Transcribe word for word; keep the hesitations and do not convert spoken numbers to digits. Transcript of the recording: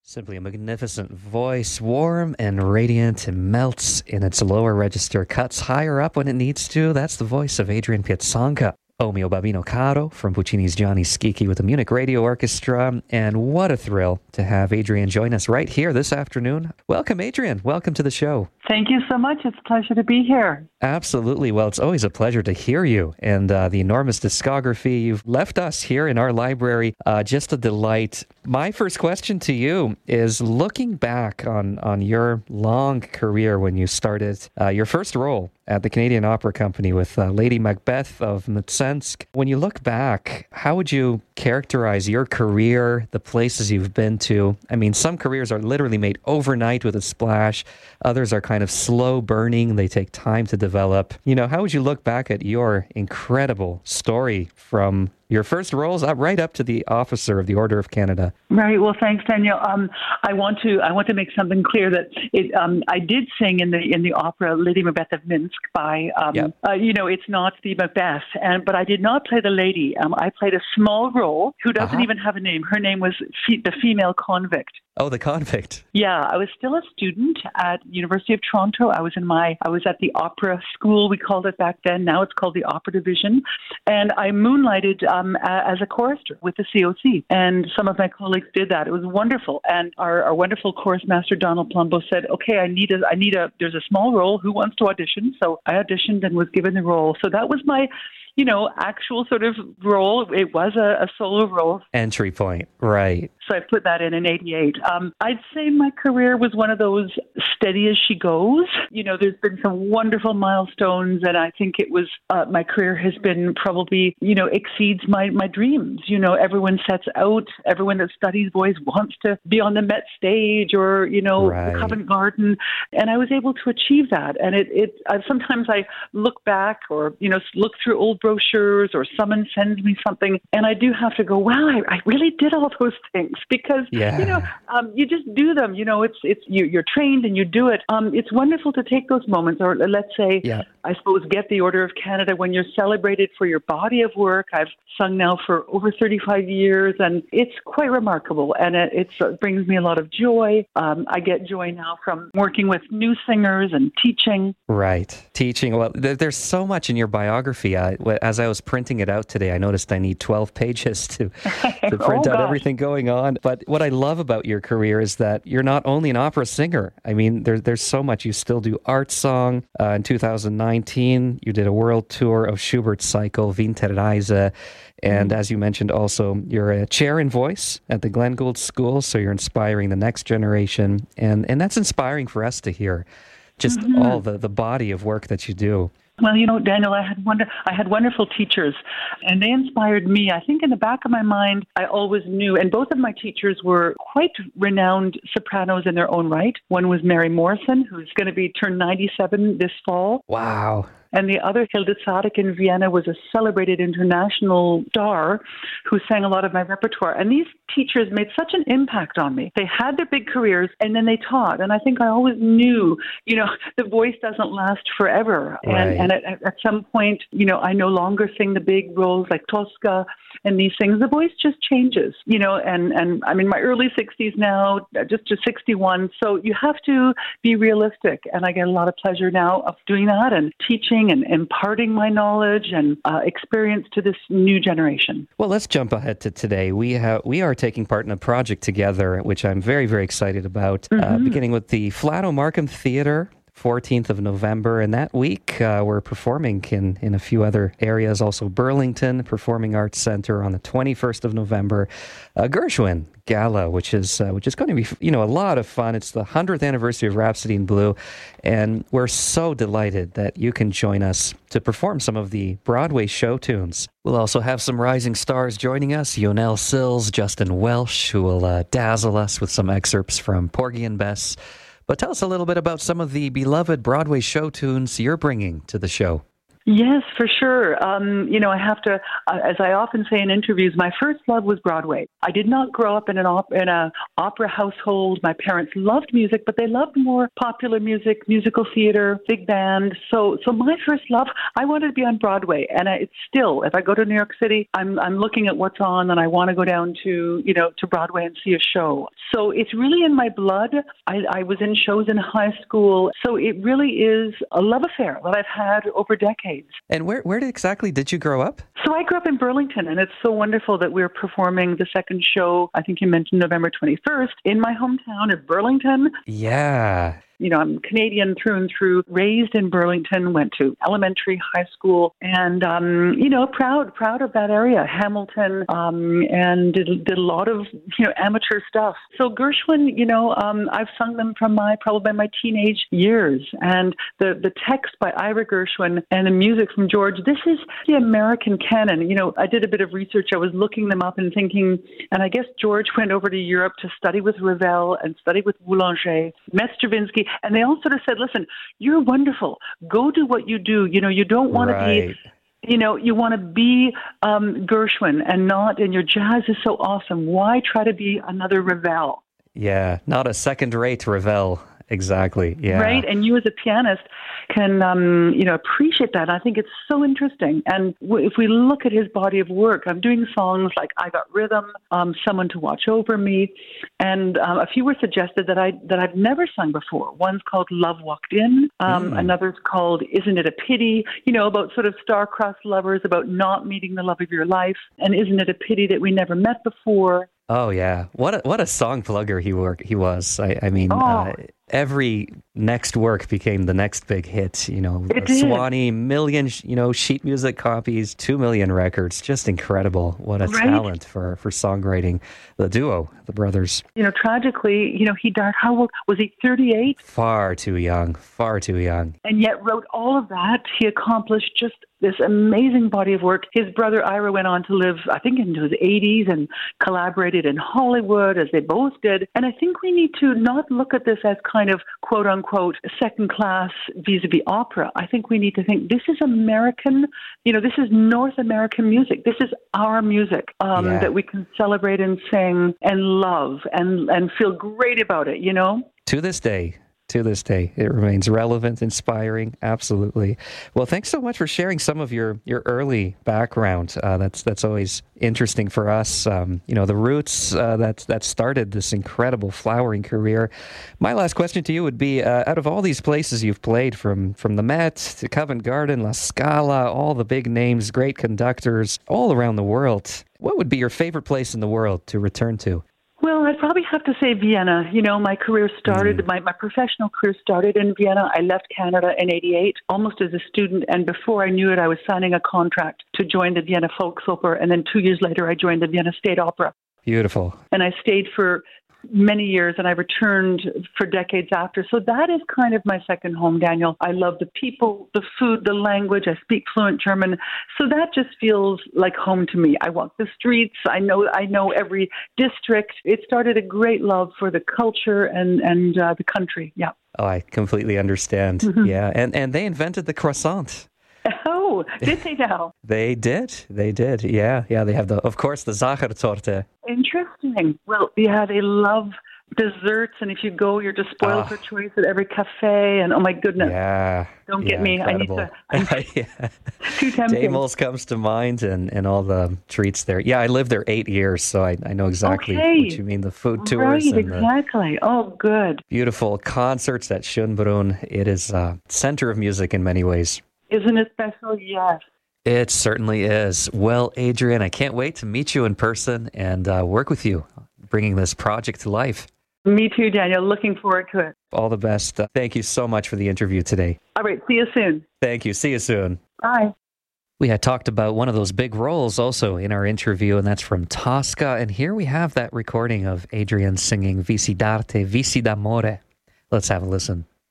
Simply a magnificent voice, warm and radiant, and melts in its lower register, cuts higher up when it needs to. That's the voice of Adrian Piazzanca. O mio babbino caro from Puccini's Gianni Schicchi with the Munich Radio Orchestra. And what a thrill to have Adrian join us right here this afternoon. Welcome, Adrian. Welcome to the show. Thank you so much. It's a pleasure to be here. Absolutely. Well, it's always a pleasure to hear you and uh, the enormous discography you've left us here in our library. Uh, just a delight. My first question to you is looking back on, on your long career when you started uh, your first role at the Canadian Opera Company with uh, Lady Macbeth of Mtsensk. When you look back, how would you characterize your career, the places you've been to? I mean, some careers are literally made overnight with a splash. Others are kind of slow burning. They take time to develop. You know, how would you look back at your incredible story from your first roles up right up to the officer of the Order of Canada? Right. Well, thanks, Daniel. Um, I want to I want to make something clear that it, um, I did sing in the in the opera Lady Macbeth of Minsk by um, yep. uh, you know it's not the Macbeth, and but I did not play the lady. Um, I played a small role who doesn't uh-huh. even have a name. Her name was fe- the female convict. Oh, the convict. Yeah, I was still a student at University of Toronto. I was in my I was at the opera school, we called it back then. Now it's called the Opera Division, and I moonlighted um, as a chorister with the C O C. And some of my colleagues did that. It was wonderful. And our, our wonderful chorus master Donald Plumbo said, "Okay, I need a I need a there's a small role. Who wants to audition?" So I auditioned and was given the role. So that was my you know, actual sort of role. It was a, a solo role. Entry point, right. So I put that in in eighty-eight. Um, I'd say my career was one of those steady as she goes. You know, there's been some wonderful milestones, and I think it was, uh, my career has been probably, you know, exceeds my, my dreams. You know, everyone sets out, everyone that studies voice wants to be on the Met stage or, you know, right. the Covent Garden. And I was able to achieve that. And it, it uh, sometimes I look back or, you know, look through old brochures or someone sends me something and I do have to go, wow, I, I really did all those things because, yeah. you know, um, you just do them. You know, it's it's you, you're trained and you do it. Um, it's wonderful to take those moments or let's say, yeah. I suppose, get the Order of Canada when you're celebrated for your body of work. I've sung now for over thirty-five years and it's quite remarkable and it it's, it brings me a lot of joy. Um, I get joy now from working with new singers and teaching. Right. Teaching. Well, th- there's so much in your biography. I, as I was printing it out today, I noticed I need twelve pages to, to print oh, out gosh. everything going on. But what I love about your career is that you're not only an opera singer. I mean, there, there's so much. You still do art song. Uh, in two thousand nineteen, you did a world tour of Schubert's cycle, Winterreise. And as you mentioned also, you're a chair in voice at the Glenn Gould School, so you're inspiring the next generation. And, and that's inspiring for us to hear, just mm-hmm. all the, the body of work that you do. Well, you know, Daniel, I had wonder, I had wonderful teachers, and they inspired me. I think in the back of my mind, I always knew, and both of my teachers were quite renowned sopranos in their own right. One was Mary Morrison, who's going to be turned ninety-seven this fall. Wow. And the other, Hilde Sadek in Vienna, was a celebrated international star who sang a lot of my repertoire. And these teachers made such an impact on me. They had their big careers and then they taught. And I think I always knew, you know, the voice doesn't last forever. Right. And, and at, at some point, you know, I no longer sing the big roles like Tosca and these things. The voice just changes, you know, and, and I'm in my early sixties now, just to sixty-one. So you have to be realistic. And I get a lot of pleasure now of doing that and teaching and imparting my knowledge and uh, experience to this new generation. Well, let's jump ahead to today. We have we are taking part in a project together, which I'm very, very excited about, mm-hmm. uh, beginning with the Flato Markham Theatre, fourteenth of November. And that week, uh, we're performing in, in a few other areas, also Burlington Performing Arts Center on the twenty-first of November. Uh, Gershwin Gala, which is uh, which is going to be, you know, a lot of fun. It's the hundredth anniversary of Rhapsody in Blue, and we're so delighted that you can join us to perform some of the Broadway show tunes. We'll also have some rising stars joining us, Yonel Sills, Justin Welsh, who will uh, dazzle us with some excerpts from Porgy and Bess. But tell us a little bit about some of the beloved Broadway show tunes you're bringing to the show. Yes, for sure. Um, you know, I have to, uh, as I often say in interviews, my first love was Broadway. I did not grow up in an op- in a opera household. My parents loved music, but they loved more popular music, musical theater, big band. So, so my first love, I wanted to be on Broadway, and I, it's still. If I go to New York City, I'm I'm looking at what's on, and I want to go down to you know to Broadway and see a show. So it's really in my blood. I, I was in shows in high school, so it really is a love affair that I've had over decades. And where where exactly did you grow up? So I grew up in Burlington, and it's so wonderful that we're performing the second show, I think you mentioned November twenty-first, in my hometown of Burlington. Yeah. You know, I'm Canadian through and through, raised in Burlington, went to elementary, high school, and, um, you know, proud, proud of that area, Hamilton, um, and did, did a lot of, you know, amateur stuff. So Gershwin, you know, um, I've sung them from my, probably my teenage years. And the, the text by Ira Gershwin and the music from George, this is the American canon. You know, I did a bit of research. I was looking them up and thinking, and I guess George went over to Europe to study with Ravel and study with Boulanger, met Stravinsky, and they all sort of said, listen, you're wonderful. Go do what you do. You know, you don't want Right. to be, you know, you want to be um, Gershwin and not, and your jazz is so awesome. Why try to be another Ravel? Yeah, not a second-rate Ravel. Exactly, yeah. Right? And you as a pianist can, um, you know, appreciate that. I think it's so interesting. And w- if we look at his body of work, I'm doing songs like I Got Rhythm, um, Someone to Watch Over Me, and um, a few were suggested that, I, that I've never sung before. One's called Love Walked In. Um, mm. Another's called Isn't It a Pity? You know, about sort of star-crossed lovers, about not meeting the love of your life. And isn't it a pity that we never met before? Oh yeah, what a, what a song plugger he work he was. I, I mean, oh. uh, every next work became the next big hit. You know, it did. Swanee, million you know sheet music copies, two million records. Just incredible. What a right? talent for for songwriting. The duo, the brothers. You know, tragically, you know, he died. How old was he? thirty-eight. Far too young. Far too young. And yet wrote all of that. He accomplished just this amazing body of work. His brother Ira went on to live, I think, into his eighties and collaborated in Hollywood, as they both did. And I think we need to not look at this as kind of, quote unquote, second class vis-a-vis opera. I think we need to think this is American, you know, this is North American music. This is our music um, yeah. that we can celebrate and sing and love and, and feel great about it, you know? To this day. To this day, it remains relevant, inspiring, absolutely. Well, thanks so much for sharing some of your, your early background. Uh, that's that's always interesting for us. Um, you know, the roots uh, that that started this incredible flowering career. My last question to you would be: uh, out of all these places you've played, from from the Met to Covent Garden, La Scala, all the big names, great conductors, all around the world, what would be your favorite place in the world to return to? Well, I'd probably have to say Vienna. You know, my career started, mm. my, my professional career started in Vienna. I left Canada in eighty-eight, almost as a student. And before I knew it, I was signing a contract to join the Vienna Volksoper. And then two years later, I joined the Vienna State Opera. Beautiful. And I stayed for many years, and I returned for decades after. So that is kind of my second home, Daniel. I love the people, the food, the language. I speak fluent German. So that just feels like home to me. I walk the streets. I know I know every district. It started a great love for the culture and, and uh, the country. Yeah. Oh, I completely understand. Mm-hmm. Yeah. And, and they invented the croissant. Oh, did they now? They did. They did. Yeah. Yeah. They have, the, of course, the Zachertorte. Interesting. Well, yeah, they love desserts, and if you go, you're just spoiled oh. for choice at every cafe. And oh my goodness, yeah, don't yeah, get me. incredible. I need to. I, yeah. Too tempting. Damels comes to mind, and, and all the treats there. Yeah, I lived there eight years, so I, I know exactly okay. what you mean. The food tours, right? And exactly. Oh, good. Beautiful concerts at Schönbrunn. It is a center of music in many ways. Isn't it special? Yes. It certainly is. Well, Adrian, I can't wait to meet you in person and uh, work with you, bringing this project to life. Me too, Daniel. Looking forward to it. All the best. Uh, thank you so much for the interview today. All right. See you soon. Thank you. See you soon. Bye. We had talked about one of those big roles also in our interview, and that's from Tosca. And here we have that recording of Adrian singing Vici d'arte, Vici d'amore. Let's have a listen.